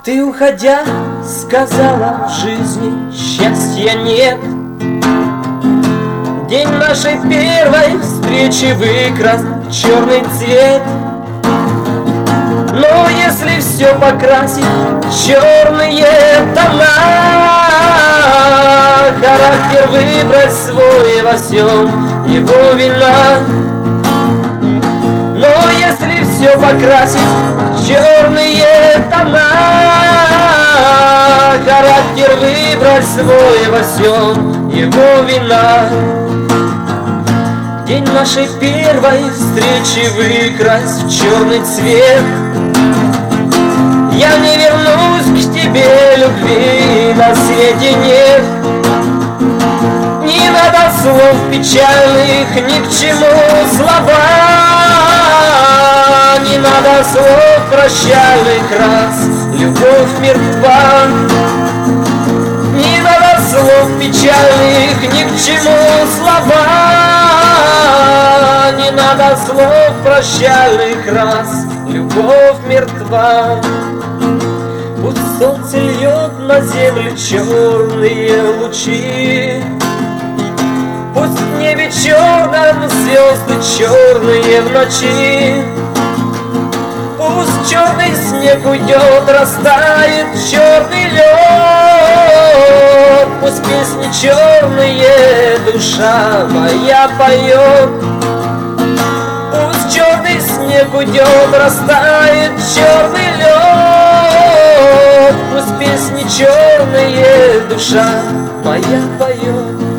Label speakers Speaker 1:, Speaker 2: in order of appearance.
Speaker 1: Ты, уходя, сказала, в жизни счастья нет. День нашей первой встречи выкрас черный цвет. Но если все покрасить в черные тона, характер выбрать свой, во всем его вина. Но если все покрасить в черные тона, характер выбрать свой, во всем его вина. День нашей первой встречи выкрась в черный цвет. Я не вернусь к тебе, любви на свете нет. Не надо слов печальных, ни к чему слова. Не надо слов прощальных, раз любовь мертва. Не надо слов печальных, ни к чему слова. Не надо слов прощальных, раз любовь мертва. Пусть солнце льет на землю черные лучи, пусть в небе черном звезды черные в ночи. Пусть черный снег уйдет, растает черный лед. Пусть песни черные душа моя поет. Пусть черный снег уйдет, растает черный лед. Пусть песни черные душа моя поет.